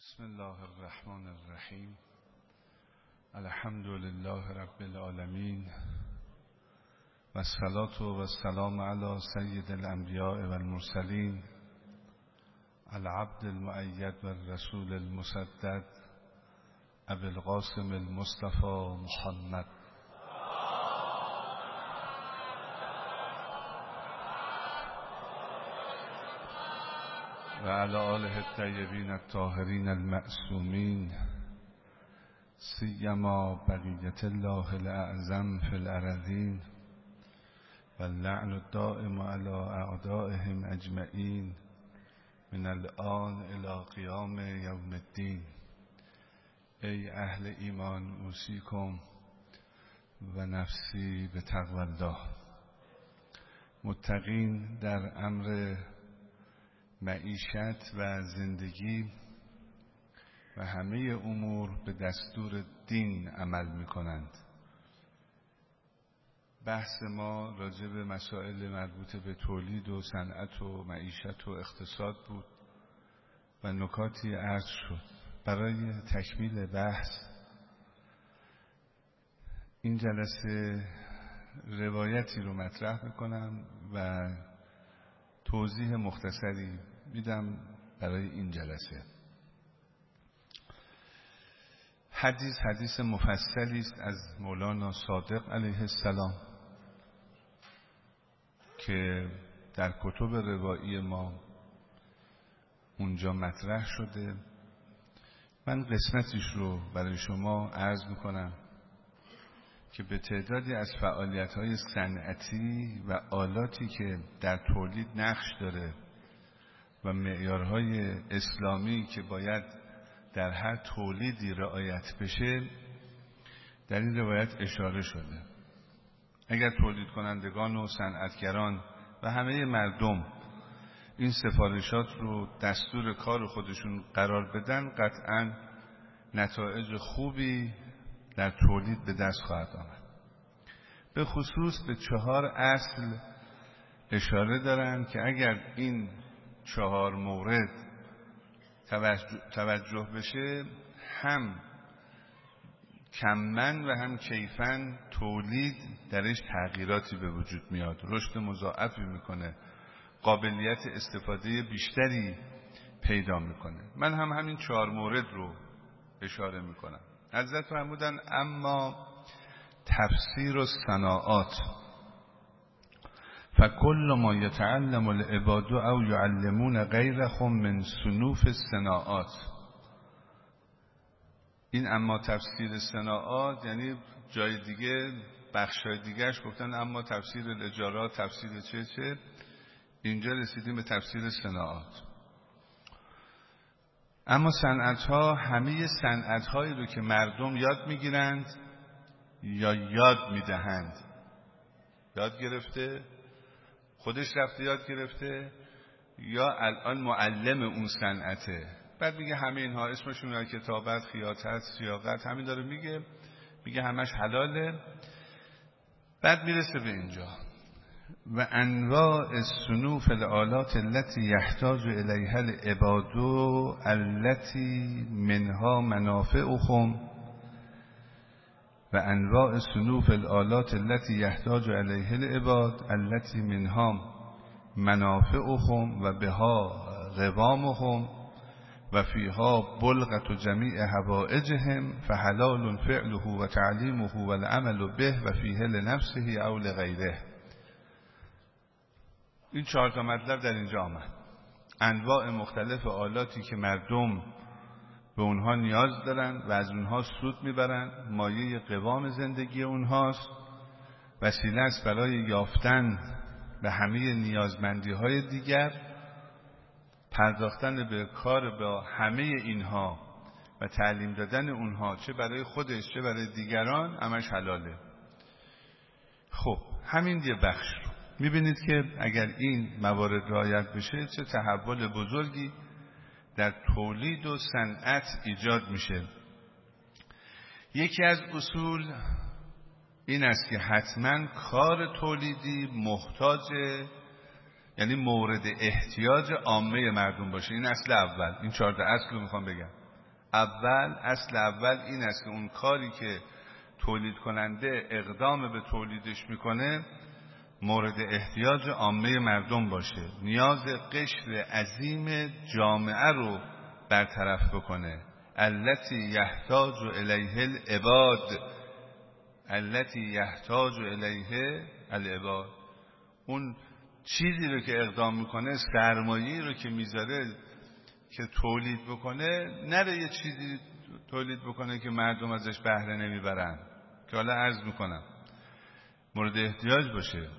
بسم الله الرحمن الرحیم. الحمد لله رب العالمین و الصلاة و السلام علی سید الانبیاء و المرسلین العبد المؤید و الرسول المسدد ابی القاسم المصطفى محمد و علی آله الطیبین الطاهرین المعصومین سیما بقیة الله الاعظم فی الارضین و اللعن الدائم علی اعدائهم اجمعین من الآن الی قیام یوم الدین. ای اهل ایمان اوصیکم و نفسی بتقوی الله. متقین در امر معیشت و زندگی و همه امور به دستور دین عمل می کنند. بحث ما راجع به مسائل مربوط به تولید و صنعت و معیشت و اقتصاد بود و نکاتی عرض شد. برای تکمیل بحث این جلسه روایتی رو مطرح میکنم و توضیح مختصری میدم برای این جلسه. حدیث مفصلی است از مولانا صادق علیه السلام که در کتب روایی ما اونجا مطرح شده. من قسمتیش رو برای شما عرض میکنم که به تعدادی از فعالیت‌های صنعتی و آلاتی که در تولید نقش داره و معیارهای اسلامی که باید در هر تولیدی رعایت بشه در این روایت اشاره شده. اگر تولید کنندگان و صنعتگران و همه مردم این سفارشات رو دستور کار خودشون قرار بدن قطعاً نتایج خوبی در تولید به دست خواهد آمد. به خصوص به 4 اصل اشاره دارن که اگر این 4 مورد توجه بشه هم کماً و هم کیفاً تولید درش تغییراتی به وجود میاد، رشد مضاعفی میکنه، قابلیت استفاده بیشتری پیدا میکنه. من هم همین 4 مورد رو اشاره میکنم. حضرت فرمودن اما تفسیر الصناعات فکل ما یتعلم العباد او یعلمون غیرهم من صنوف الصناعات. این اما تفسیر صناعات یعنی جای دیگه بخشای دیگهش گفتن اما تفسیر الاجارات، تفسیر چه اینجا رسیدیم به تفسیر صناعات. اما صنعت‌ها همه صنعت‌هایی رو که مردم یاد می‌گیرند یا یاد می‌دهند، یاد گرفته، خودش رفته یاد گرفته یا الان معلم اون صنعته، بعد میگه همه اینها اسمشون کتابت، خیاطت، صیاغت، همین داره میگه همش حلاله. بعد میرسه به اینجا و انواع الصنوف الآلات التي يحتاج إليها العباد التي منها منافعهم و انواع صنوف الآلات التي يحتاج إليها العباد التي منها منافعهم و بها قوامهم و فيها بلغة جميع حوائجهم فحلال فعله و تعلیمه و العمل به و فیه لنفسه او لغیره. این 4 تا مطلب در اینجا آمد. انواع مختلف آلاتی که مردم به اونها نیاز دارن و از اونها سود میبرن، مایه قوام زندگی اونهاست، وسیله است برای یافتن به همه نیازمندی های دیگر، پرداختن به کار با همه اینها و تعلیم دادن اونها چه برای خودش چه برای دیگران همش حلاله. خب همین یه بخش رو میبینید که اگر این موارد رعایت بشه چه تحول بزرگی در تولید و صنعت ایجاد میشه. یکی از اصول این است که حتما کار تولیدی محتاج یعنی مورد احتیاج عامه مردم باشه. این اصل اول. این 4 اصل رو میخوام بگم. اصل اول این است که اون کاری که تولید کننده اقدام به تولیدش میکنه مورد احتیاج عامه مردم باشه، نیاز قشر عظیم جامعه رو برطرف بکنه. التی یحتاج الیه العباد، التی یحتاج الیه العباد. اون چیزی رو که اقدام میکنه، سرمایه‌ای رو که میذاره که تولید بکنه، نره یه چیزی تولید بکنه که مردم ازش بهره نمیبرن، که حالا عرض میکنم مورد احتیاج باشه.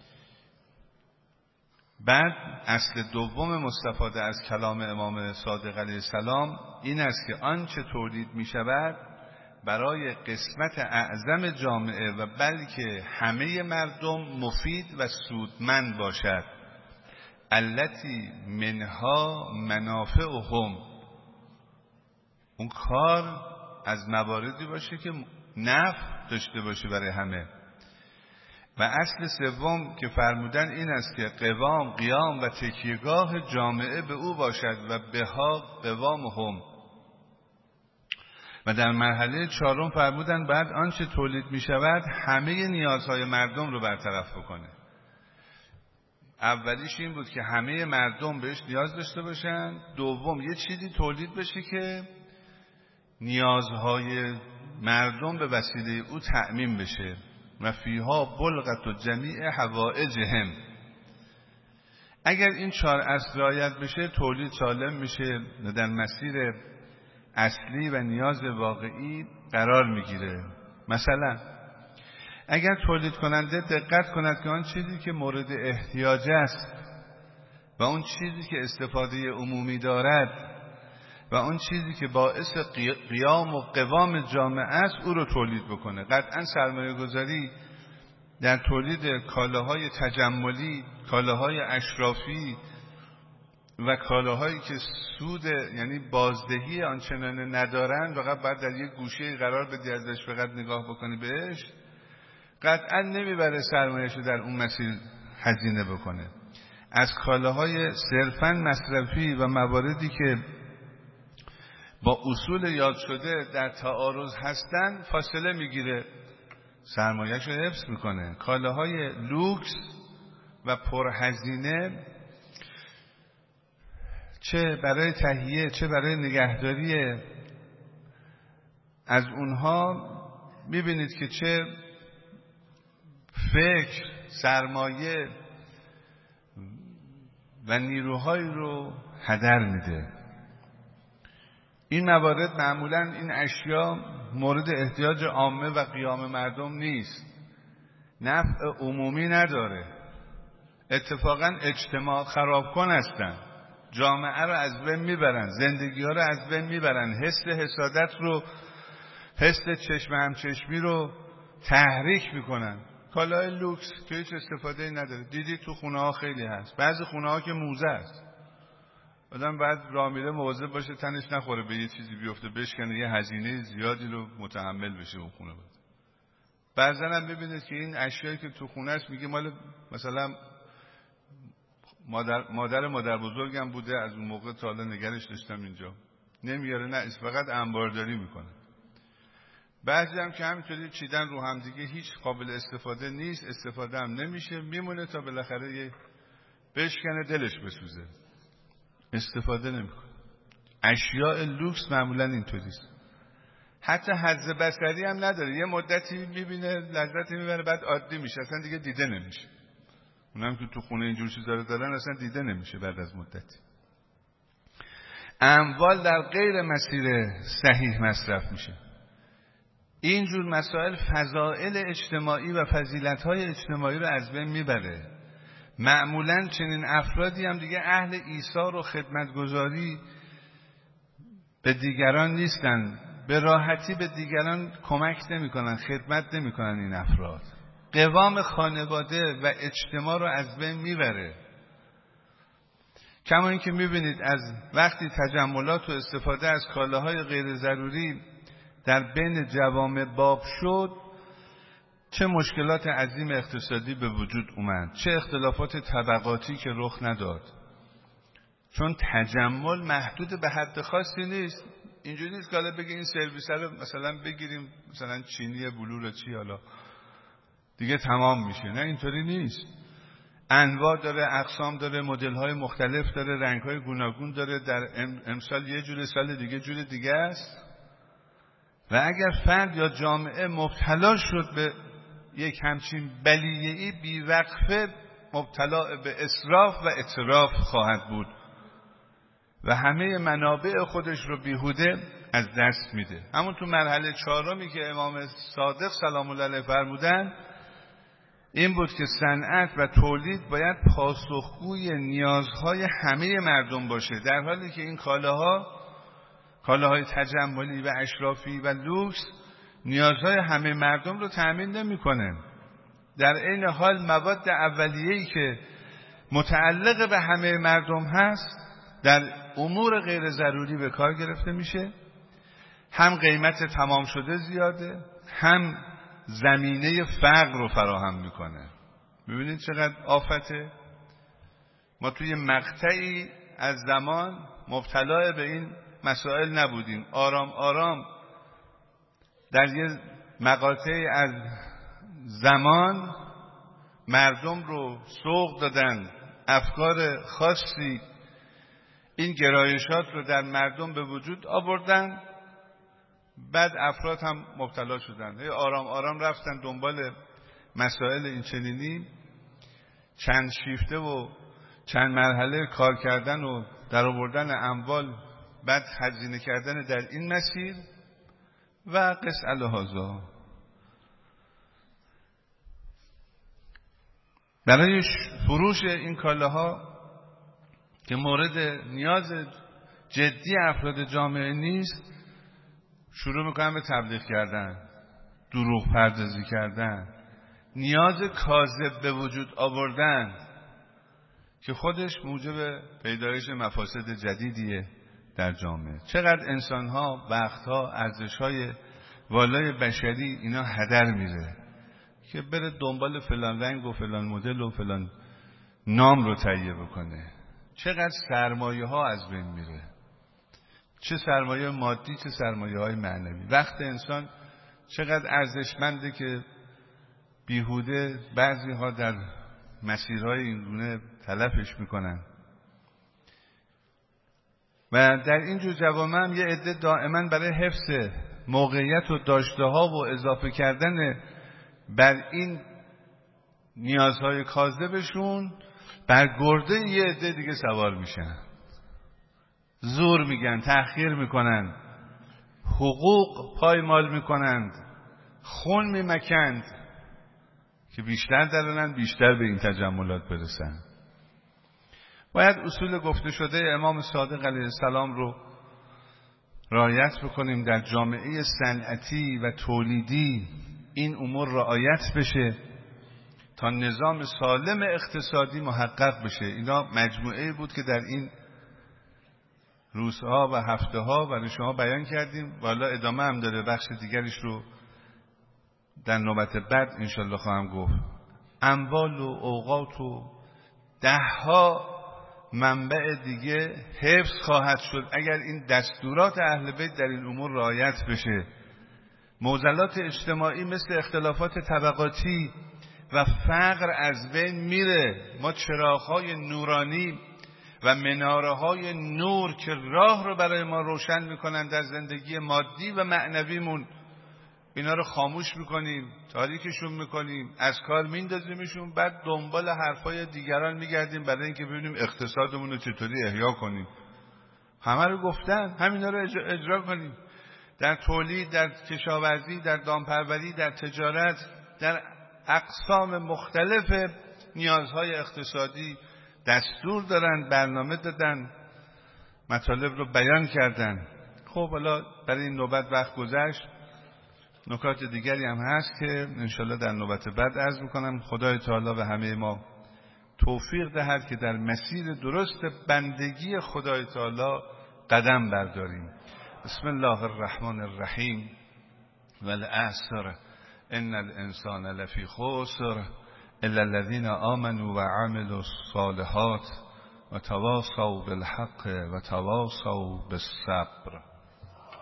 بعد اصل دوم مستفاده از کلام امام صادق علیه السلام این است که آنچه تولید می شود برای قسمت اعظم جامعه و بلکه همه مردم مفید و سودمند باشد. التی منها منافعهم، اون کار از مواردی باشه که نفع داشته باشه برای همه. و اصل سوم که فرمودن این است که قیام و تکیهگاه جامعه به او باشد و بها قوامهم. و در مرحله چهارم فرمودن بعد آنچه تولید می شود همه نیازهای مردم رو برطرف بکنه. اولیش این بود که همه مردم بهش نیاز داشته باشن. دوم یه چیزی تولید بشه که نیازهای مردم به وسیله او تأمین بشه. و فیها بلغت جمیع حوائجهم. اگر این 4 اصل رعایت بشه تولید سالم میشه و در مسیر اصلی و نیاز واقعی قرار میگیره. مثلا اگر تولید کننده دقت کند که آن چیزی که مورد احتیاج است و اون چیزی که استفاده عمومی دارد و اون چیزی که باعث قیام و قوام جامعه است او رو تولید بکنه. قطعا سرمایه گذاری در تولید کالاهای تجملی، کالاهای اشرافی و کالاهایی که سود یعنی بازدهی آنچنانه ندارن، فقط بعد در یک گوشه قرار بدی ازش فقط نگاه بکنی بهش، قطعا نمیبره سرمایه‌شو در اون مسیر هزینه بکنه. از کالاهای صرفاً مصرفی و مواردی که با اصول یاد شده در تعارض هستن فاصله میگیره، سرمایه‌شو حفظ میکنه. کالاهای لوکس و پرهزینه چه برای تهیه چه برای نگهداری از اونها میبینید که چه فکر، سرمایه و نیروهایی رو هدر میده. این موارد معمولا این اشیا مورد احتیاج عامه و قیام مردم نیست، نفع عمومی نداره، اتفاقا اجتماع خراب کن هستن، جامعه رو از بین میبرن، زندگی ها رو از بین میبرن، حس حسادت رو، حس چشم همچشمی رو تحریک میکنن. کالای لوکس که هیچ استفاده نداره، دیدی تو خونه ها خیلی هست، بعضی خونه ها که موزه است، آدم بعد راه میره مواظب باشه تنش نخوره به یه چیزی بیفته بشکنه، یه هزینه زیادی رو متحمل بشه اون خونه بود. بعضا هم ببینید که این اشیایی که تو خونه است میگه مال مثلا مادر بزرگم بوده، از اون موقع تا حالا نگرش داشتم اینجا، نمیاره، نه فقط انبارداری میکنه. بعضی هم که همینطوری چیدن رو هم دیگه، هیچ قابل استفاده نیست، استفاده هم نمیشه، میمونه تا بالاخره یه بشکنه دلش بسوزه، استفاده نمیکنه. اشیاء لوکس معمولا اینطوریست. حتی حظ بصری هم نداره، یه مدتی میبینه لذتی میبره بعد عادی میشه، اصلا دیگه دیده نمیشه. اونم که تو خونه اینجور چیزا رو دارن اصلا دیده نمیشه بعد از مدتی. اموال در غیر مسیر صحیح مصرف میشه. اینجور مسائل فضائل اجتماعی و فضیلت‌های اجتماعی رو از بین میبره. معمولاً چنین افرادی هم دیگه اهل ایثار و خدمتگزاری به دیگران نیستن، به راحتی به دیگران کمک نمی‌کنن، خدمت نمی‌کنن. این افراد قوام خانواده و اجتماع رو از بین میبره. کما اینکه می‌بینید از وقتی تجملات و استفاده از کالاهای غیر ضروری در بین جوامع باب شد، چه مشکلات عظیم اقتصادی به وجود اومد، چه اختلافات طبقاتی که رخ نداد. چون تجمل محدود به حد خاصی نیست، اینجوری نیست که حالا بگه این سرویس رو مثلا بگیریم مثلا چینی بلور چی حالا دیگه تمام میشه. نه اینطوری نیست. انواع داره، اقسام داره، مدل های مختلف داره، رنگ های گوناگون داره. در امسال یه جور، سال دیگه جور دیگه است. و اگر فرد یا جامعه مبتلا شد به یک همچین بلیه‌ای، بیوقفه مبتلا به اسراف و اتراف خواهد بود و همه منابع خودش رو بیهوده از دست میده. همون تو مرحله 4 که امام صادق سلام الله علیه فرمودن این بود که صنعت و تولید باید پاسخگوی نیازهای همه مردم باشه، در حالی که این کالاهای تجملی و اشرافی و لوکس نیازهای همه مردم رو تأمین نمی‌کنه. در عین حال مواد اولیه‌ای که متعلق به همه مردم هست در امور غیر ضروری به کار گرفته میشه. هم قیمت تمام شده زیاده، هم زمینه فقر رو فراهم میکنه. ببینید چقدر آفته. ما توی مقطعی از زمان مبتلا به این مسائل نبودیم. آرام آرام در یه مقاطعی از زمان مردم رو سوق دادن، افکار خاصی این گرایشات رو در مردم به وجود آوردن، بعد افراد هم مبتلا شدن. آرام آرام رفتن دنبال مسائل این چنینی، چند شیفته و چند مرحله کار کردن و در آوردن اموال، بعد هزینه کردن در این مسیر و قس الهذا. برای فروش این کالاها که مورد نیاز جدی افراد جامعه نیست، شروع میکنن به تبلیغ کردن، دروغ پردازی کردن، نیاز کاذب به وجود آوردن که خودش موجب پیدایش مفاسد جدیدیه در جامعه. چقدر انسانها، وقتها، ارزشهای والای بشری اینا هدر میره که بره دنبال فلان رنگ و فلان مدل و فلان نام رو تهیه بکنه. چقدر سرمایه ها از بین میره، چه سرمایه مادی چه سرمایه های معنوی. وقت انسان چقدر ارزشمنده که بیهوده بعضی ها در مسیرهای این گونه تلفش میکنن. و در اینجور جوامع هم یه عده دائما برای حفظ موقعیت و داشته ها و اضافه کردن بر این نیازهای کاذبشون بر گرده یه عده دیگه سوار میشن، زور میگن، تأخیر میکنن، حقوق پایمال میکنند، خون میمکند که بیشتر درنن، بیشتر به این تجملات برسن. باید اصول گفته شده امام صادق علیه السلام رو رعایت بکنیم. در جامعه صنعتی و تولیدی این امور رعایت بشه تا نظام سالم اقتصادی محقق بشه. اینا مجموعه بود که در این روزها و هفته ها برای شما بیان کردیم. والا ادامه هم داره، بخش دیگرش رو در نوبت بعد انشالله خواهم گفت. اموال و اوقات و دهها منبع دیگه حفظ خواهد شد اگر این دستورات اهل بیت در این امور رعایت بشه. معضلات اجتماعی مثل اختلافات طبقاتی و فقر از بین میره. ما چراغ‌های نورانی و مناره‌های نور که راه رو برای ما روشن میکنن در زندگی مادی و معنویمون، اینا رو خاموش میکنیم، تاریکشون میکنیم، از کار میندازیمشون، بعد دنبال حرفای دیگران میگردیم برای اینکه ببینیم اقتصادمون رو چطوری احیا کنیم. همه رو گفتن، همینا رو اجرا کنیم. در تولید، در کشاورزی، در دامپروری، در تجارت، در اقسام مختلف نیازهای اقتصادی دستور دارن، برنامه دادن، مطالب رو بیان کردن. خب حالا برای این نوبت وقت گذشت، نکات دیگری هم هست که انشالله در نوبت بعد عرض میکنم. خدای تعالی و همه ما توفیق دهد که در مسیر درست بندگی خدای تعالی قدم برداریم. بسم الله الرحمن الرحیم. والعصر ان الانسان لفی خسر الا الذين آمنوا وعملوا الصالحات وتواصوا بالحق وتواصوا بالصبر.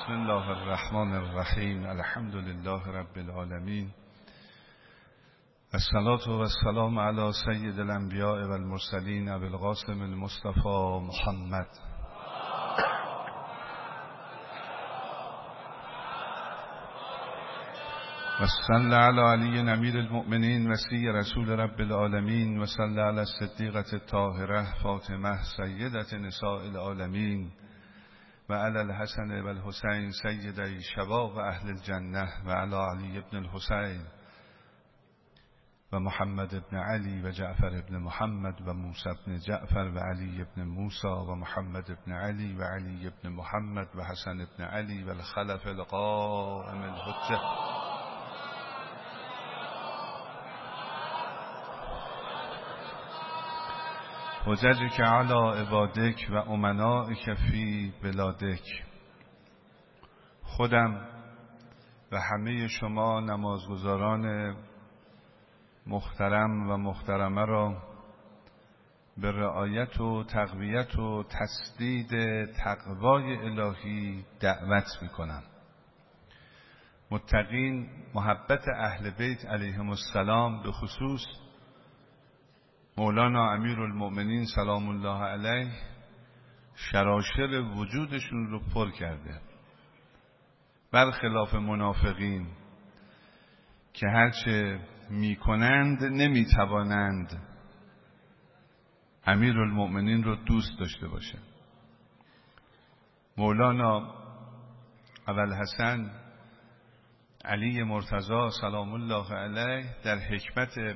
بسم الله الرحمن الرحیم. الحمد لله رب العالمین. الصلاة والسلام علی سید الانبیاء والمرسلین ابی القاسم المصطفى محمد. و صلی علی علی امیر المؤمنین وصی رسول رب العالمین و صلی علی الصدیقة الطاهرة فاطمه سیدة نساء العالمین و علی الحسن و الحسین سیدی شباب اهل الجنه و علی علی ابن الحسین و محمد ابن علی و جعفر ابن محمد و موسی ابن جعفر و علی ابن موسی و محمد ابن علی و علی ابن محمد و حسن ابن علی و الخلف القائم الحجه. حججک علی عبادک و امنائک فی بلادک. خودم و همه شما نمازگزاران محترم و محترمه را به رعایت و تقویت و تسدید تقوای الهی دعوت می‌کنم. متقین محبت اهل بیت علیهم السلام، به خصوص مولانا امیرالمؤمنین سلام الله علیه، شراشر وجودشون رو پر کرده، برخلاف منافقین که هرچه میکنند نمیتوانند امیرالمؤمنین رو دوست داشته باشند. مولانا ابوالحسن علی مرتضی سلام الله علیه در حکمت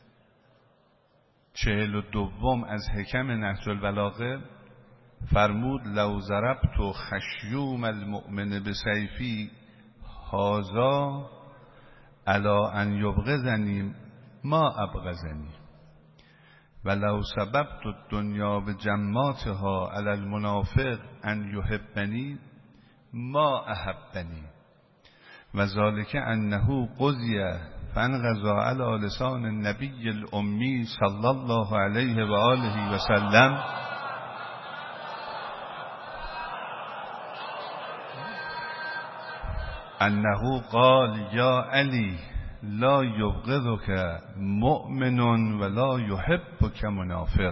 42 از حکم نهج البلاغه فرمود: لو ضربت خشیوم المؤمن بسیفی هذا علی ان یبغضنی ما ابغضنی ولو سببت الدنیا بجماتها علی المنافق ان یحبنی ما احبنی و ذلک انه قضی فانقضى علی لسان النبی الامی صلی الله علیه و آله و سلم انه قال یا علی لا یبغضک مؤمن ولا یحبک منافق.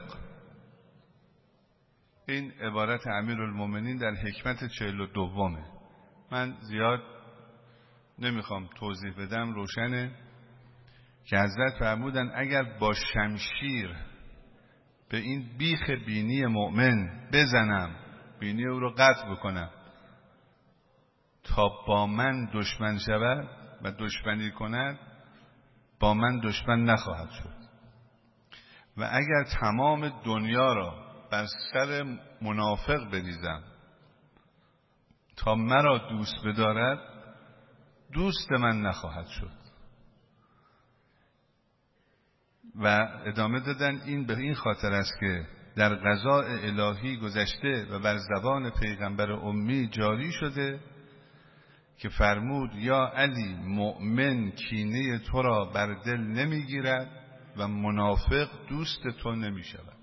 این عبارت امیرالمؤمنین در حکمت 42. من زیاد نمیخوام توضیح بدم، روشنه که حضرت فرمودن اگر با شمشیر به این بیخ بینی مؤمن بزنم، بینی او رو قطع بکنم تا با من دشمن شود و دشمنی کند، با من دشمن نخواهد شد. و اگر تمام دنیا را بر سر منافق بریزم تا مرا دوست بدارد، دوست من نخواهد شد. و ادامه دادن این به این خاطر است که در قضاء الهی گذشته و بر زبان پیغمبر امی جاری شده که فرمود یا علی مؤمن کینه تو را بر دل نمیگیرد و منافق دوست تو نمی شود.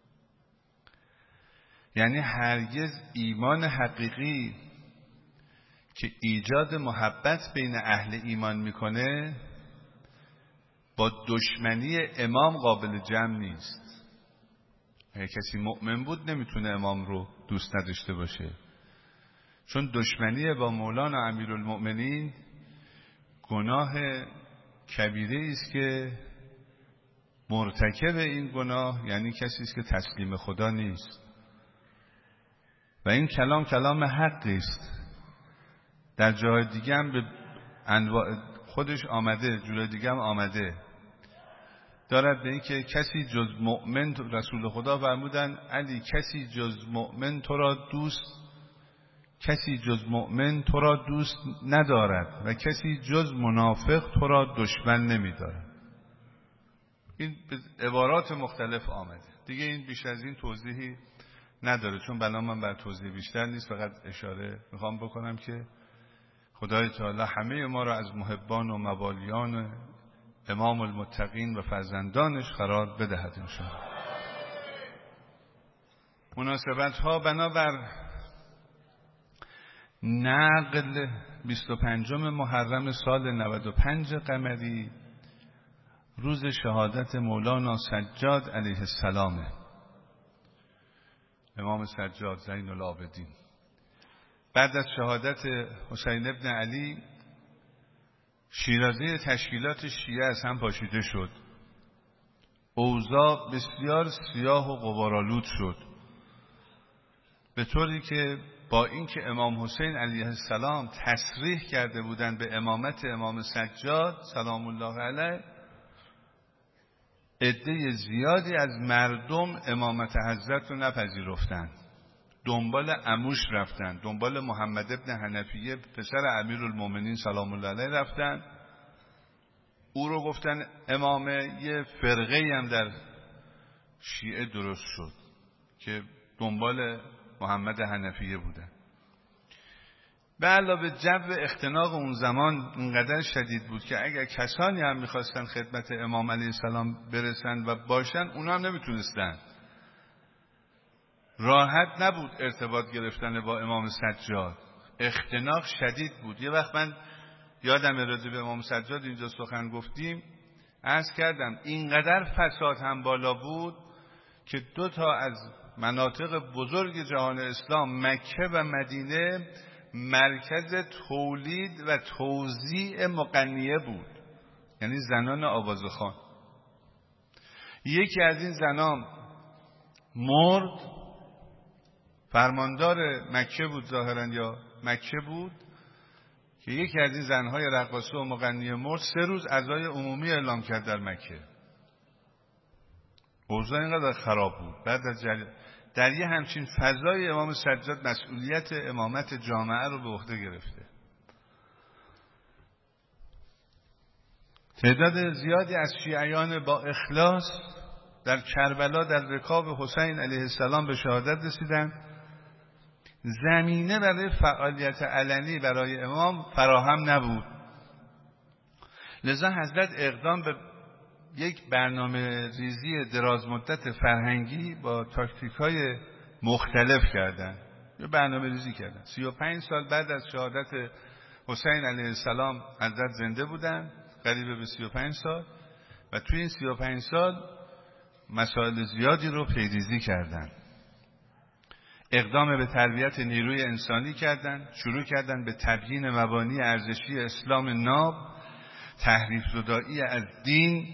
یعنی هرگز ایمان حقیقی که ایجاد محبت بین اهل ایمان میکنه با دشمنی امام قابل جمع نیست. اگه کسی مؤمن بود نمیتونه امام رو دوست نداشته باشه، چون دشمنی با مولانا امیرالمؤمنین گناه کبیره است که مرتکب این گناه یعنی کسی است که تسلیم خدا نیست. و این کلام کلام حقی است. در جای دیگه هم به انواع خودش آمده، جور دیگه هم آمده دارد به این که کسی جز مؤمن، رسول خدا فرمودن علی کسی جز مؤمن تو را دوست ندارد و کسی جز منافق تو را دشمن نمی‌دارد. این به عبارات مختلف آمده. دیگه این بیش از این توضیحی نداره، چون بنا من بر توضیح بیشتر نیست. فقط اشاره میخوام بکنم که خدای تعالی همه ما را از محبان و موالیان امام المتقین و فرزندانش قرار بدهد انشاءالله. مناسبت ها بنابر نقل 25 محرم سال 95 قمری روز شهادت مولانا سجاد علیه السلام، امام سجاد زین العابدین. بعد از شهادت حسین ابن علی شیرازه تشکیلات شیعه از هم پاشیده شد، اوضاع بسیار سیاه و غبارآلود شد، به طوری که با اینکه امام حسین علیه السلام تصریح کرده بودند به امامت امام سجاد سلام الله علیه، عده زیادی از مردم امامت حضرت رو نپذیرفتند، دنبال عموش رفتن، دنبال محمد ابن حنفیه پسر امیرالمومنین سلام الله علیه رفتن، او رو گفتن امامه. یه فرقه‌ای هم در شیعه درست شد که دنبال محمد حنفیه بودن. به علاوه جو اختناق اون زمان اینقدر شدید بود که اگر کسانی هم میخواستن خدمت امام علیه السلام برسن و باشن، اونا هم نمیتونستن. راحت نبود ارتباط گرفتن با امام سجاد، اختناق شدید بود. یه وقت من یادم راجع به امام سجاد اینجا سخن گفتیم، عرض کردم اینقدر فساد هم بالا بود که 2 تا از مناطق بزرگ جهان اسلام، مکه و مدینه، مرکز تولید و توزیع مغنیه بود، یعنی زنان آوازخوان. یکی از این زنان مرد، فرماندار مکه بود ظاهرا، یا مکه بود، که یکی از این زنهای رقاصه و مغنیه مرد. 3 روز عزای عمومی اعلام کرد در مکه. اوضاع اینقدر خراب بود. بعد از در یه همچین فضای امام سجاد مسئولیت امامت جامعه رو به عهده گرفته. تعداد زیادی از شیعیان با اخلاص در کربلا در رکاب حسین علیه السلام به شهادت رسیدند. زمینه برای فعالیت علنی برای امام فراهم نبود، لذا حضرت اقدام به یک برنامه ریزی دراز مدت فرهنگی با تاکتیک‌های مختلف کردند. یه برنامه ریزی کردند. 35 سال بعد از شهادت حسین علیه السلام حضرت زنده بودند، قریب به 35 سال، و توی این 35 سال مسائل زیادی رو پیریزی کردند. اقدام به تربیت نیروی انسانی کردند، شروع کردند به تبیین مبانی ارزشی اسلام ناب، تحریف زدایی از دین.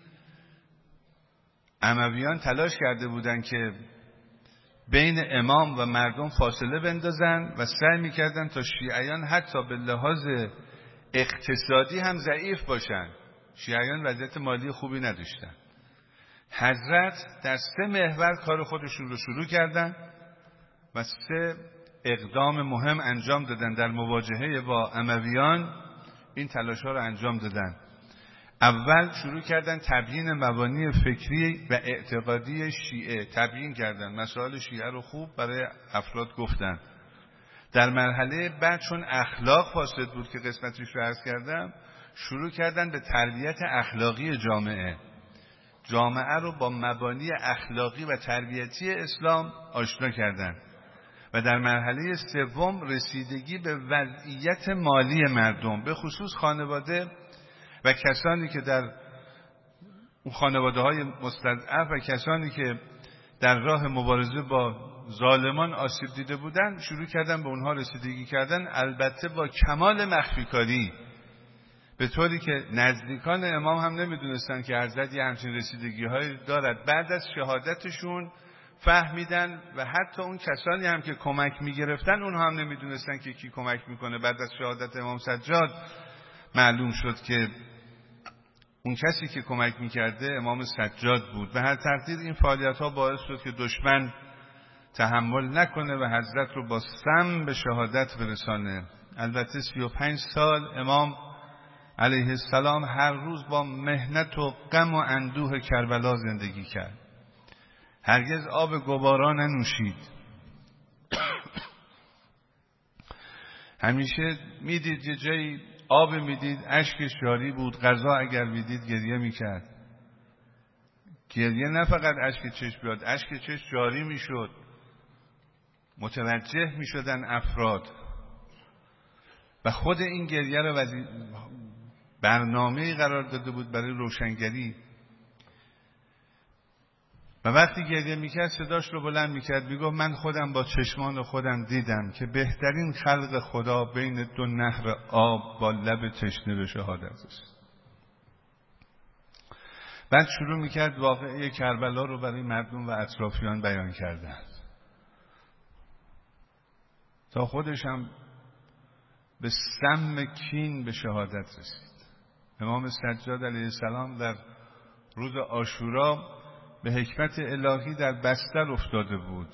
امویان تلاش کرده بودند که بین امام و مردم فاصله بندازن و سعی می‌کردند تا شیعیان حتی به لحاظ اقتصادی هم ضعیف باشن. شیعیان وضعیت مالی خوبی نداشتن. حضرت در 3 محور کار خودشون رو شروع کردند و 3 اقدام مهم انجام دادن در مواجهه با امویان. این تلاش‌ها رو انجام دادن. اول شروع کردن تبیین مبانی فکری و اعتقادی شیعه، تبیین کردن مسائل شیعه رو خوب برای افراد گفتن. در مرحله بعد چون اخلاق فاسد بود که قسمتش رو عرض کردم، شروع کردن به تربیت اخلاقی جامعه رو با مبانی اخلاقی و تربیتی اسلام آشنا کردن. و در مرحله سوم رسیدگی به وضعیت مالی مردم، به خصوص خانواده و کسانی که در اون خانواده‌های مستضعف و کسانی که در راه مبارزه با ظالمان آسیب دیده بودن، شروع کردن به اونها رسیدگی کردن، البته با کمال مخفیکاری، به طوری که نزدیکان امام هم نمیدونستن که حضرت یه همچین رسیدگی‌هایی دارد. بعد از شهادتشون فهمیدن و حتی اون کسانی هم که کمک میگرفتن اونها هم نمیدونستن که کی کمک میکنه. بعد از شهادت امام سجاد معلوم شد که اون کسی که کمک میکرده امام سجاد بود. به هر تقدیر این فعالیت ها باعث شد که دشمن تحمل نکنه و حضرت رو با سم به شهادت برسانه. البته 35 سال امام علیه السلام هر روز با مهنت و غم و اندوه کربلا زندگی کرد. هرگز آب گوارا ننوشید. همیشه میدید یه جایی آب میدید اشکش جاری بود، غذا اگر میدید گریه میکرد. گریه نه فقط اشک چشم بیاد، اشک چشم جاری میشد. متوجه میشدن افراد. و خود این گریه رو برنامه‌ای قرار داده بود برای روشنگری. و وقتی گریه میکرد صداش رو بلند میکرد، میگفت من خودم با چشمان خودم دیدم که بهترین خلق خدا بین دو نهر آب با لب تشنه به شهادت است. بعد شروع میکرد واقعه کربلا رو برای مردم و اطرافیان بیان کردن تا خودش هم به سم کین به شهادت رسید. امام سجاد علیه السلام در روز عاشورا به حکمت الهی در بستر افتاده بود،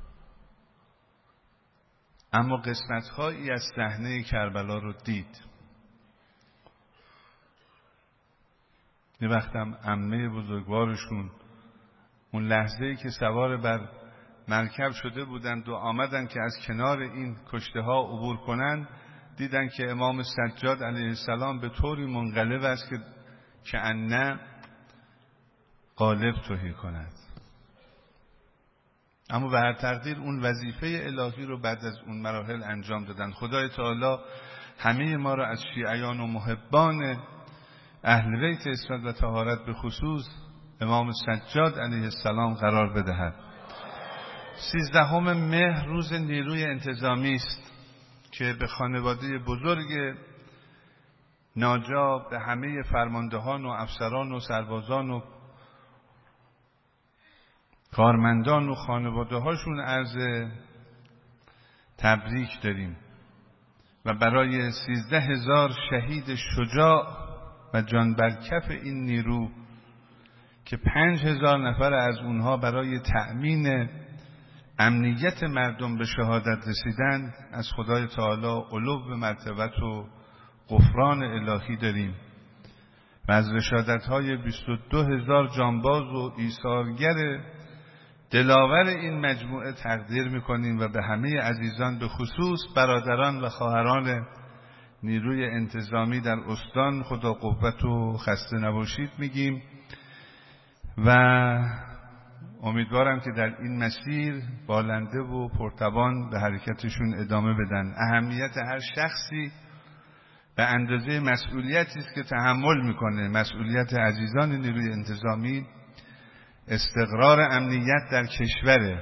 اما قسمت‌هایی از صحنه کربلا رو دید. یه وقتم عمه بزرگوارشون اون لحظه‌ای که سوار بر مرکب شده بودند و آمدن که از کنار این کشته ها عبور کنند، دیدن که امام سجاد علیه السلام به طوری منقلب است که کأنه غالب تهی کند. اما به هر تقدیر اون وظیفه الهی رو بعد از اون مراحل انجام دادن. خدای تعالی همه ما را از شیعیان و محبان اهل بیت عصمت و طهارت به خصوص امام سجاد علیه السلام قرار بدهد. 13 مهر روز نیروی انتظامی است که به خانواده بزرگ ناجا، به همه فرماندهان و افسران و سربازان و کارمندان و خانواده هاشون عرض تبریک داریم و برای 13,000 شهید شجاع و جان برکف این نیرو که 5,000 نفر از اونها برای تأمین امنیت مردم به شهادت رسیدند، از خدای تعالی علو مرتبت و غفران الهی داریم و از رشادت‌های 22,000 جانباز و ایثارگر دلاور این مجموعه تقدیر می‌کنیم و به همه عزیزان به خصوص برادران و خواهران نیروی انتظامی در استان خدا قوت و خسته نباشید میگیم و امیدوارم که در این مسیر بالنده و پرتوان به حرکتشون ادامه بدن. اهمیت هر شخصی به اندازه مسئولیتی است که تحمل میکنه. مسئولیت عزیزان نیروی انتظامی استقرار امنیت در کشوره،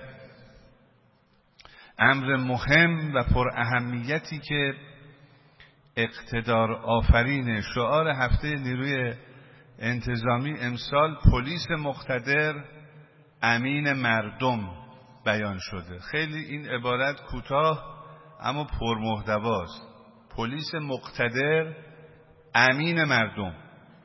امر مهم و پر اهمیتی که اقتدار آفرین. شعار هفته نیروی انتظامی امسال پلیس مقتدر امین مردم بیان شده. خیلی این عبارت کوتاه اما پرمحتواست. پلیس مقتدر امین مردم.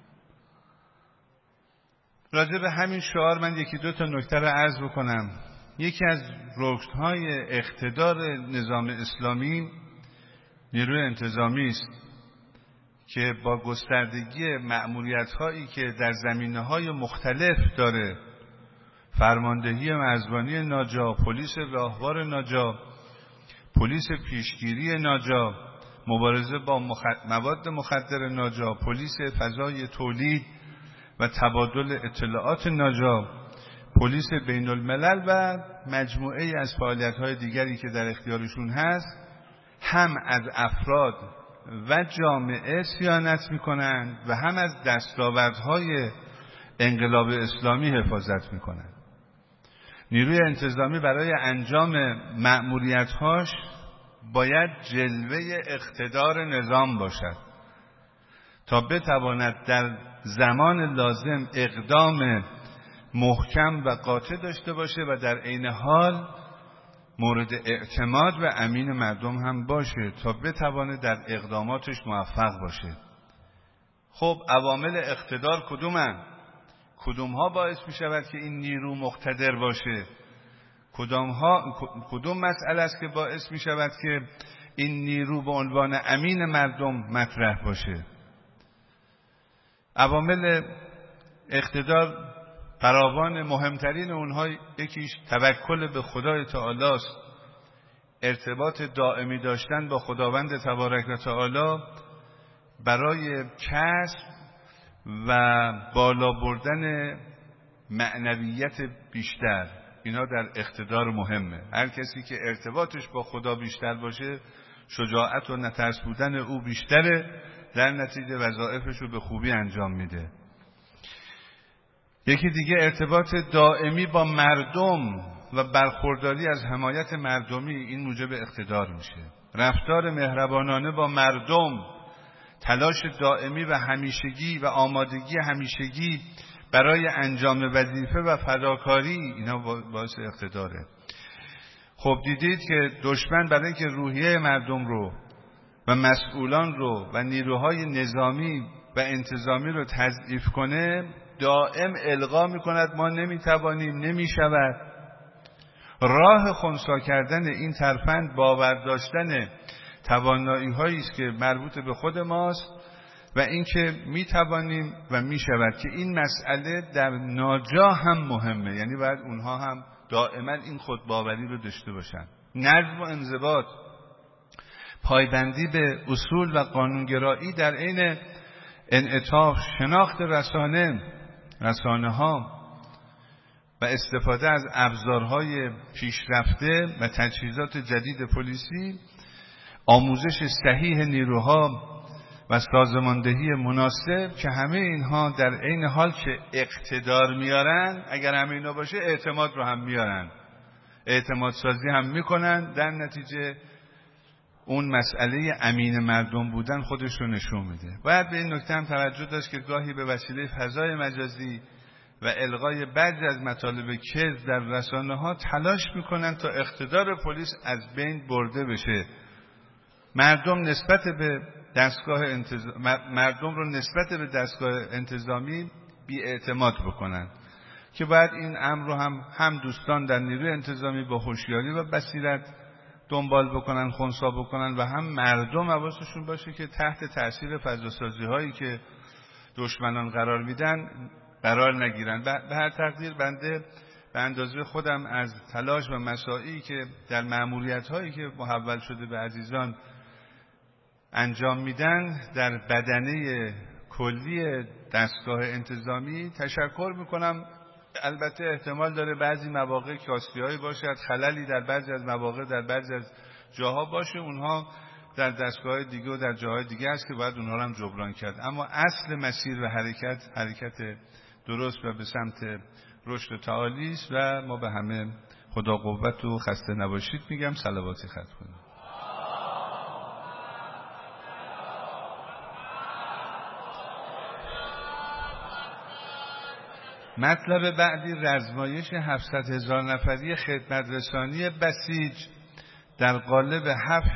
راجع به همین شعار من یکی دو تا نکته رو عرض بکنم. یکی از رکن‌های اقتدار نظام اسلامی نیروی انتظامی است که با گستردگی مأموریت‌هایی که در زمینه‌های مختلف داره، فرماندهی مرزبانی ناجا، پلیس راهوار ناجا، پلیس پیشگیری ناجا، مبارزه با مواد مخدر ناجا، پلیس فضای تولید و تبادل اطلاعات ناجا، پلیس بین الملل و مجموعه از فعالیت‌های دیگری که در اختیارشون هست، هم از افراد و جامعه صیانت می‌کنند و هم از دستاوردهای انقلاب اسلامی حفاظت می‌کنند. نیروی انتظامی برای انجام مأموریت‌هاش باید جلوه اقتدار نظام باشد تا بتواند در زمان لازم اقدام محکم و قاطع داشته باشه و در عین حال مورد اعتماد و امین مردم هم باشه تا بتواند در اقداماتش موفق باشه. خب عوامل اقتدار کدومها باعث می شود که این نیرو مقتدر باشه؟ کدوم مسئله است که باعث می شود که این نیرو به عنوان امین مردم مطرح باشه؟ عوامل اقتدار فراوان، مهمترین اونها یکیش توکل به خدای تعالی است، ارتباط دائمی داشتن با خداوند تبارک و تعالی برای کسب و بالا بردن معنویت بیشتر. اینا در اقتدار مهمه. هر کسی که ارتباطش با خدا بیشتر باشه شجاعت و نترس بودن او بیشتره، در نتیجه وظایفش رو به خوبی انجام میده. یکی دیگه ارتباط دائمی با مردم و برخورداری از حمایت مردمی، این موجب اقتدار میشه. رفتار مهربانانه با مردم، تلاش دائمی و همیشگی و آمادگی همیشگی برای انجام وظیفه و فداکاری، اینا باعث اقتداره. خب دیدید که دشمن برای اینکه روحیه مردم رو و مسئولان رو و نیروهای نظامی و انتظامی رو تضعیف کنه، دائم القا میکند ما نمیتوانیم، نمیشود. راه خنثی کردن این ترفند باور داشتن توانایی هایی است که مربوط به خود ماست و اینکه میتوانیم و میشود، که این مسئله در ناجا هم مهمه. یعنی باید اونها هم دائما این خودباوری رو داشته باشن. نظم و انضباط، پایبندی به اصول و قانونگرایی در عین انعطاف، شناخت رسانه ها و استفاده از ابزارهای پیشرفته و تجهیزات جدید پلیسی، آموزش صحیح نیروها و سازماندهی مناسب، که همه اینها در عین حال که اقتدار میارن، اگر همه اینا باشه اعتماد رو هم میارن، اعتماد سازی هم میکنن، در نتیجه اون مسئله امین مردم بودن خودش رو نشون میده. باید به این نکته هم توجه داشت که گاهی به وسیله فضای مجازی و الغای بعضی از مطالب کذب در رسانه ها تلاش میکنن تا اقتدار پلیس از بین برده بشه. مردم رو نسبت به دستگاه انتظامی بی‌اعتماد بکنن، که باید این امر رو هم دوستان در نیروی انتظامی با هوشیاری و بصیرت دنبال بکنن، خنثی بکنن، و هم مردم حواسشون باشه که تحت تاثیر فضاسازی هایی که دشمنان قرار میدن قرار نگیرن. به هر تقدیر بنده به اندازه خودم از تلاش و مساعی که در مأموریت هایی که محول شده به عزیزان انجام میدن در بدنه کلی دستگاه انتظامی تشکر میکنم. البته احتمال داره بعضی مواقع کاستی‌هایی باشد، خللی در بعضی از مواقع در بعضی از جاها باشه، اونها در دستگاه دیگه و در جاهای دیگه است که باید اونها رو هم جبران کرد. اما اصل مسیر و حرکت درست و به سمت رشد تعالی است و ما به همه خدا قوت و خسته نباشید میگم. صلواتی ختم کنیم. مطلب بعدی رزمایش 700,000 نفری خدمت رسانی بسیج در قالب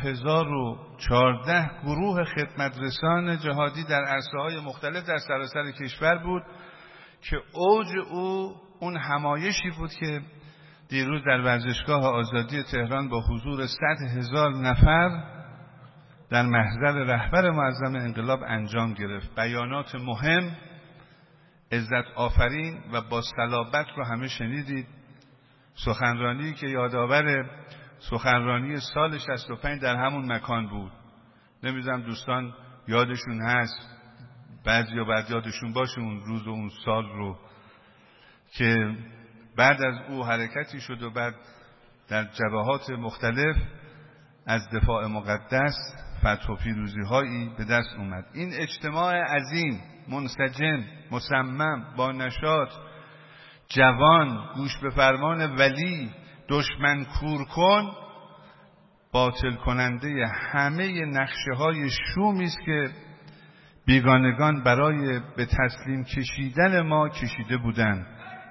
7014 گروه خدمت رسان جهادی در عرصه‌های مختلف در سراسر کشور بود که اوج اون همایشی بود که دیروز در ورزشگاه آزادی تهران با حضور 100,000 نفر در محضر رهبر معظم انقلاب انجام گرفت. بیانات مهم، عزت آفرین و با صلابت رو همه شنیدید. سخنرانی که یادآور سخنرانی سال 65 در همون مکان بود. نمیدونم دوستان یادشون هست، بعضیا بعد یادشون باشه اون روز و اون سال رو، که بعد از او حرکتی شد و بعد در جبهات مختلف از دفاع مقدس فتح و پیروزی هایی به دست اومد. این اجتماع عظیم، منسجم، مصمم، با نشاط، جوان، گوش به فرمان ولی، دشمن کور کن، باطل کننده همه نقشه های شومی است که بیگانگان برای به تسلیم کشیدن ما کشیده بودند.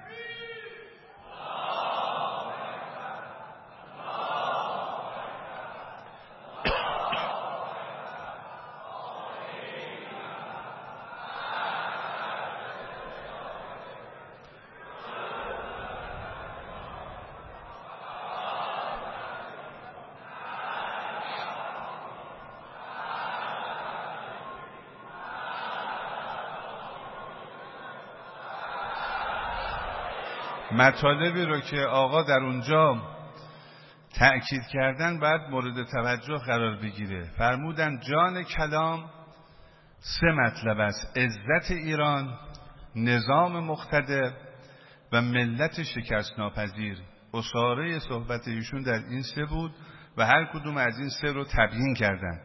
مطالبی رو که آقا در اونجا تأکید کردن باید مورد توجه قرار بگیره. فرمودن جان کلام 3 مطلب است: عزت ایران، نظام مقتدر و ملت شکست ناپذیر. اصاره صحبت ایشون در این 3 بود و هر کدوم از این سه رو تبیین کردن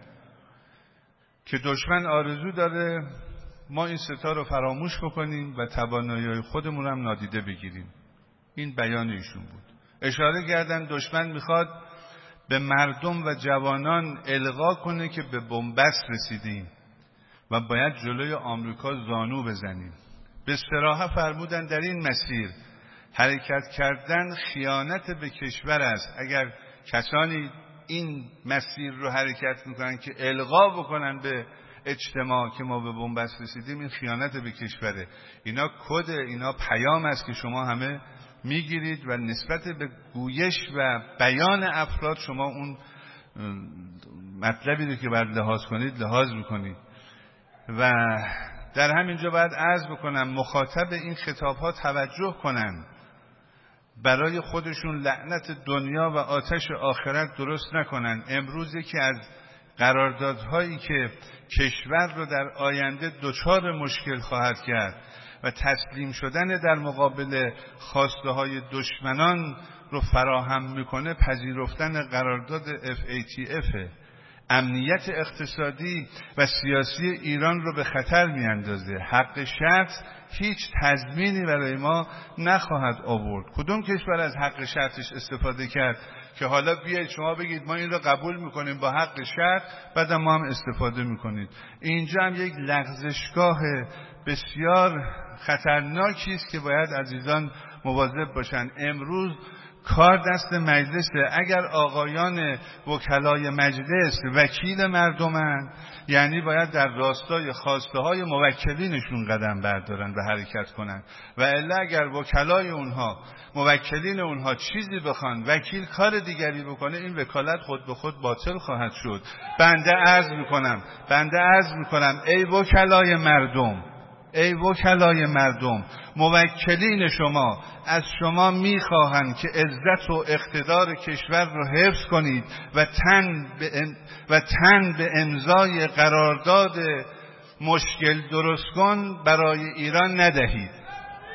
که دشمن آرزو داره ما این سه تا رو فراموش بکنیم و توانایی خودمون هم نادیده بگیریم. این بیان ایشون بود. اشاره کردن دشمن میخواد به مردم و جوانان القا کنه که به بنبست رسیدیم و باید جلوی آمریکا زانو بزنیم. به صراحت فرمودن در این مسیر حرکت کردن خیانت به کشور است. اگر کسانی این مسیر رو حرکت میکنن که القا بکنن به اجتماع که ما به بنبست رسیدیم، این خیانت به کشوره. اینا کد، اینا پیام است که شما همه میگیرید و نسبت به گویش و بیان افراد شما اون مطلبی رو که باید لحاظ کنید لحاظ میکنید. و در همینجا باید عرض بکنم مخاطب این خطاب ها توجه کنن، برای خودشون لعنت دنیا و آتش آخرت درست نکنن. امروز یکی از قراردادهایی که کشور رو در آینده دچار مشکل خواهد کرد و تسلیم شدن در مقابل خواسته های دشمنان رو فراهم میکنه پذیرفتن قرارداد FATF. امنیت اقتصادی و سیاسی ایران رو به خطر میاندازه. حق شرط هیچ تضمینی برای ما نخواهد آورد. کدوم کشور از حق شرطش استفاده کرد که حالا بیایید شما بگید ما این رو قبول میکنیم با حق شرط، بعد ما هم استفاده میکنید؟ اینجا هم یک لغزشگاه بسیار خطرناکی است که باید عزیزان مواظب باشن. امروز کار دست مجلسه. اگر آقایان وکلای مجلس وکیل مردمن، یعنی باید در راستای خواسته های موکلینشون قدم بردارن و حرکت کنن، و الا اگر وکلای اونها موکلین اونها چیزی بخوان وکیل کار دیگری بکنه، این وکالت خود به خود باطل خواهد شد. بنده عرض میکنم ای وکلای مردم، ای وکلای مردم، موکلین شما از شما میخواهند که عزت و اقتدار کشور رو حفظ کنید و تن به امضای قرارداد مشکل درست کن برای ایران ندهید.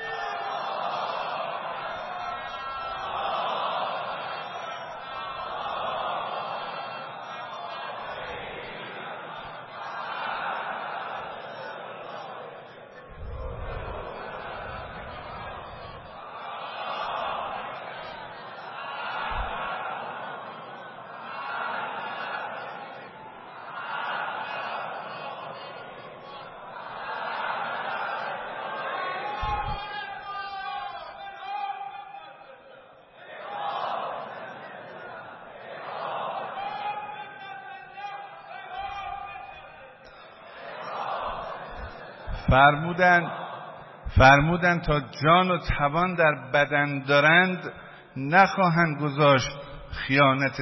فرمودن تا جان و توان در بدن دارند نخواهند گذاشت خیانت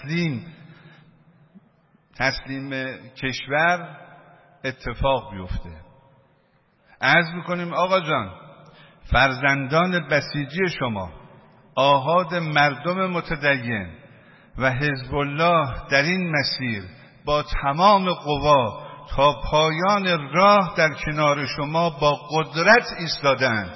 تسلیم کشور اتفاق بیفته. عرض میکنیم آقا جان، فرزندان بسیجی شما، آحاد مردم متدین و حزب الله در این مسیر با تمام قوا تا پایان راه در کنار شما با قدرت ایستادند.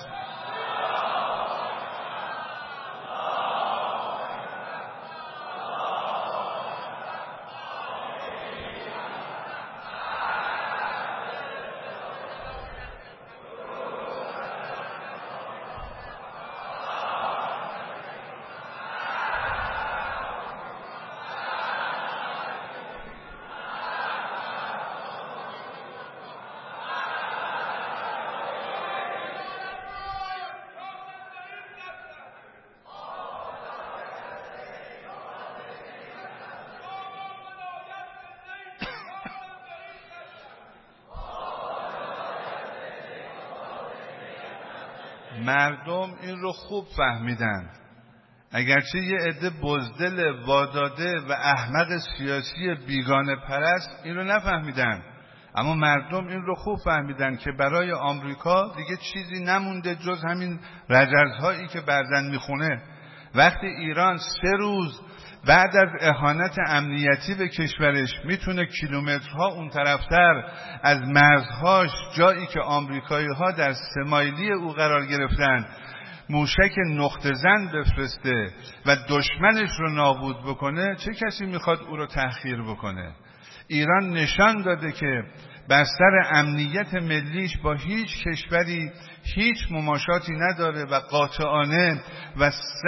مردم این رو خوب فهمیدند، اگرچه یه عده بزدل واداده و احمق سیاسی بیگانه پرست این رو نفهمیدن، اما مردم این رو خوب فهمیدن که برای آمریکا دیگه چیزی نمونده جز همین رجزهایی که بعدن میخونه. وقتی ایران 3 روز بعد از اهانت امنیتی به کشورش میتونه کیلومترها اون طرفتر از مرزهاش، جایی که آمریکایی ها در 3 مایلی او قرار گرفتن، موشک نقطه زن بفرسته و دشمنش رو نابود بکنه، چه کسی میخواد او رو تأخیر بکنه؟ ایران نشان داده که بر سر امنیت ملیش با هیچ کشوری هیچ مماشاتی نداره و قاطعانه و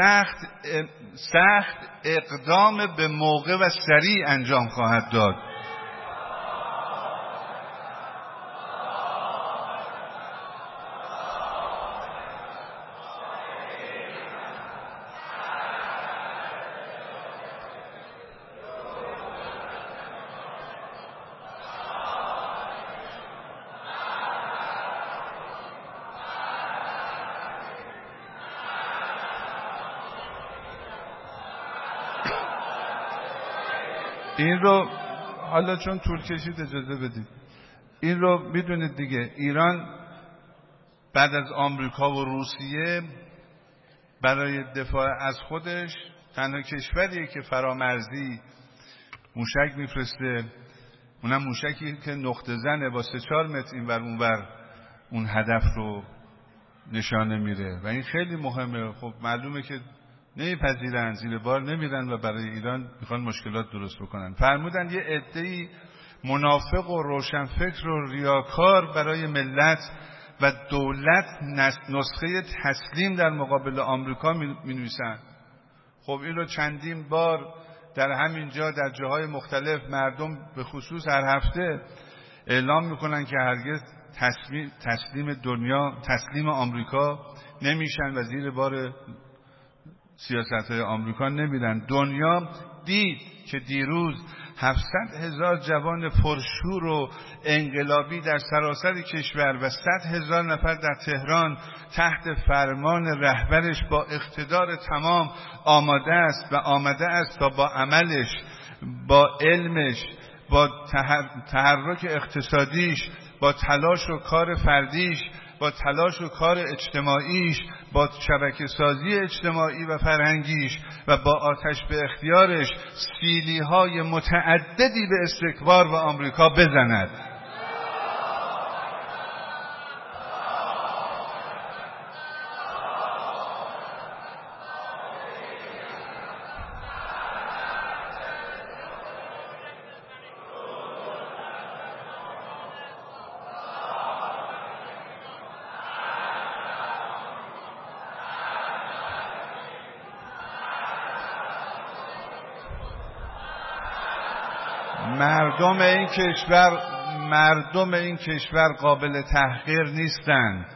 سخت اقدام به موقع و سریع انجام خواهد داد. این رو حالا چون طول کشید اجازه بدید، این رو میدونید دیگه، ایران بعد از آمریکا و روسیه برای دفاع از خودش تنها کشوریه که فرامرزی موشک میفرسته، اونم موشکی که نقطه زنه با 3-4 متر این ور اون ور اون هدف رو نشانه میره و این خیلی مهمه. خب معلومه که نمیپذیرن، زیر بار نمیرن و برای ایران میخوان مشکلات درست بکنن. فرمودن یه عده‌ای منافق و روشنفکر و ریاکار برای ملت و دولت نسخه تسلیم در مقابل آمریکا می‌نویسن. خب این رو چندین بار در همین جا در جاهای مختلف مردم به خصوص هر هفته اعلام میکنن که هرگز تسلیم آمریکا نمیشن و زیر بار سیاست‌های آمریکا نمیرن. دنیا دید که دیروز 700,000 جوان پرشور و انقلابی در سراسر کشور و 100,000 نفر در تهران تحت فرمان رهبرش با اقتدار تمام آماده است تا با عملش، با علمش، با تحرک اقتصادیش، با تلاش و کار فردیش، با تلاش و کار اجتماعیش، با شبکه سازی اجتماعی و فرهنگیش و با آتش به اختیارش سیلی‌های متعددی به استکبار و آمریکا بزند. مردم این کشور قابل تحقیر نیستند.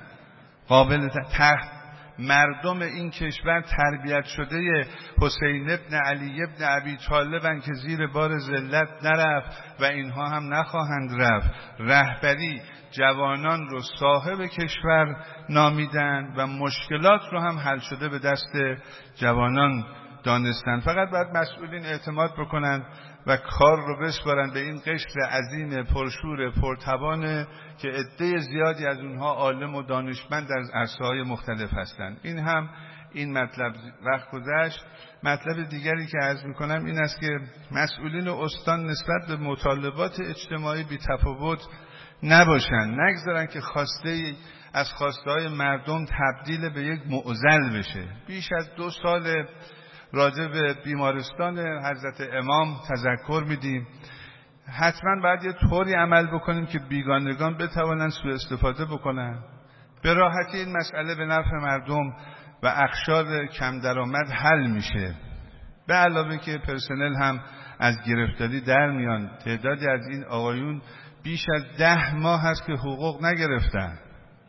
مردم این کشور تربیت شده حسین ابن علی ابن ابی طالبن که زیر بار ذلت نرفت و اینها هم نخواهند رفت. رهبری جوانان رو صاحب کشور نامیدن و مشکلات رو هم حل شده به دست جوانان دانستن. فقط باید مسئولین اعتماد بکنن و کار رو بسپارن به این قشر عظیم پرشور پرتوان که عده زیادی از اونها عالم و دانشمند در عرصه‌های مختلف هستند. این مطلب وقت گذشت. مطلب دیگری که عرض میکنم این است که مسئولین استان نسبت به مطالبات اجتماعی بی تفاوت نباشن، نگذارن که از خواسته‌های مردم تبدیل به یک معضل بشه. بیش از 2 سال راجع به بیمارستان حضرت امام تذکر میدیم. حتما باید یه طوری عمل بکنیم که بیگانگان بتوانند سوء استفاده بکنن. به راحتی این مسئله به نفع مردم و اقشار کم درآمد حل میشه. به علاوه که پرسنل هم از گرفتاری در میان. تعدادی از این آقایون بیش از 10 ماه هست که حقوق نگرفتن.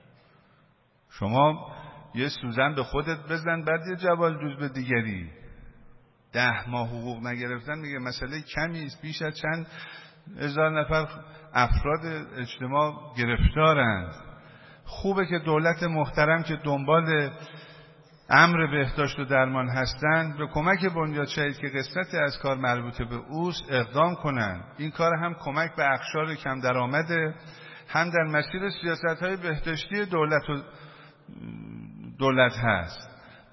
شما یه سوزن به خودت بزن بعد یه جوال دوز به دیگری. 10 ماه حقوق نگرفتن میگه مسئله کمی است. بیش از چند هزار نفر افراد اجتماع گرفتارند. خوبه که دولت محترم که دنبال امر بهداشت و درمان هستند به کمک بنیاد شهید که قسمتی از کار مربوط به اوست اقدام کنند. این کار هم کمک به اقشار کم درآمده، هم در مسیر سیاست‌های بهداشتی دولت هست.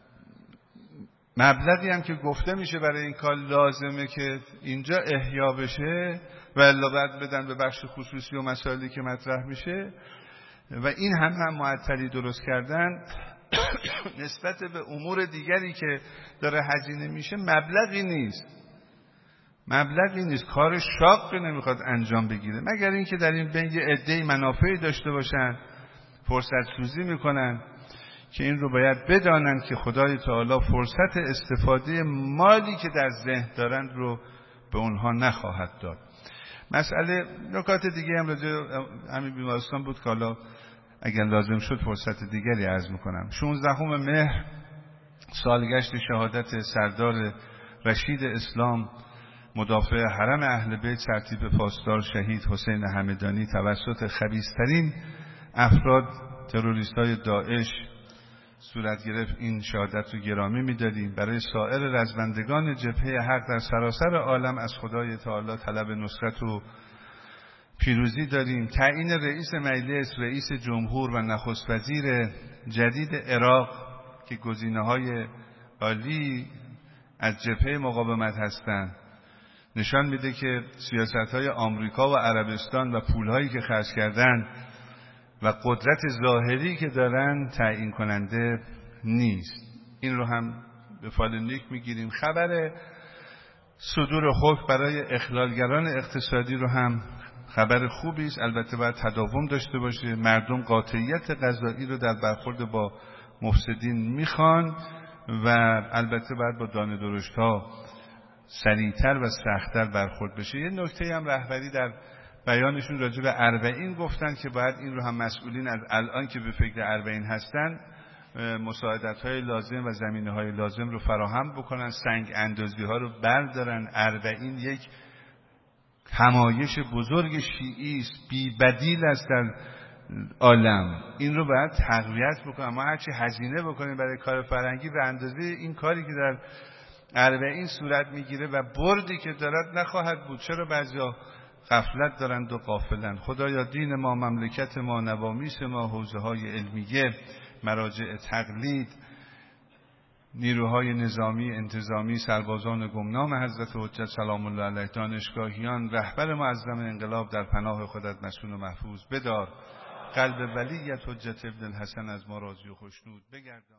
مبلغی هم که گفته میشه برای این کار لازمه که اینجا احیا بشه و الا بعد بدن به بخش خصوصی و مسائلی که مطرح میشه و این هم معطلی درست کردن. نسبت به امور دیگری که داره هزینه میشه مبلغی نیست، کار شاقی نمیخواد انجام بگیره، مگر اینکه در این بین یه عده‌ای منافعی داشته باشن، فرصت سوزی میکنن که این رو باید بدانند که خدای تعالی فرصت استفاده مالی که در ذهن دارند رو به اونها نخواهد داد. مسئله نکات دیگه هم راجع همین بیمارستان بود که حالا اگر لازم شد فرصت دیگری عرض میکنم. 16 مهر سالگشت شهادت سردار رشید اسلام مدافع حرم اهل بیت سرتیپ پاسدار شهید حسین همدانی توسط خبیث‌ترین افراد تروریست‌های داعش صورت گرفت. این شهادت رو گرامی می‌داریم. برای سایر رزمندگان جبهه حق در سراسر عالم از خدای تعالی طلب نصرت و پیروزی داریم. تعیین رئیس مجلس، رئیس جمهور و نخست وزیر جدید عراق که گزینه‌های عالی از جبهه مقاومت هستند نشان میده که سیاست‌های آمریکا و عربستان و پول‌هایی که خرج کردن و قدرت ظاهری که دارن تعیین کننده نیست. این رو هم به فال نیک میگیریم. خبر صدور حکم برای اخلالگران اقتصادی رو هم خبر خوبی است، البته باید تداوم داشته باشه. مردم قاطعیت قضایی رو در برخورد با مفسدین میخوان و البته باید با دانه درشت‌ها سریعتر و سخت‌تر برخورد بشه. یه نکته هم رهبری در بیانشون راجع به اربعین گفتن که باید این رو هم مسئولین از الان که به فکر اربعین هستن مساعدت‌های لازم و زمینه‌های لازم رو فراهم بکنن، سنگ اندازی‌ها رو بردارن. اربعین یک همایش بزرگ شیعی است، بی بدیل است در عالم. این رو باید تقویت بکنن. ما هرچی هزینه بکنیم برای کار فرهنگی به اندازه این کاری که در اربعین صورت میگیره و بردی که دارد نخواهد بود. چرا بعضیا غفلت دارند و غافلند؟ خدایا دین ما، مملکت ما، نوامیس ما، حوزه های علمیه، مراجع تقلید، نیروهای نظامی انتظامی، سربازان گمنام حضرت حجت سلام الله علیه، دانشگاهیان، رهبر معظم انقلاب در پناه خودت مسون و محفوظ بدار. قلب ولیت حجت ابن الحسن از ما راضی و خوشنود بگردان.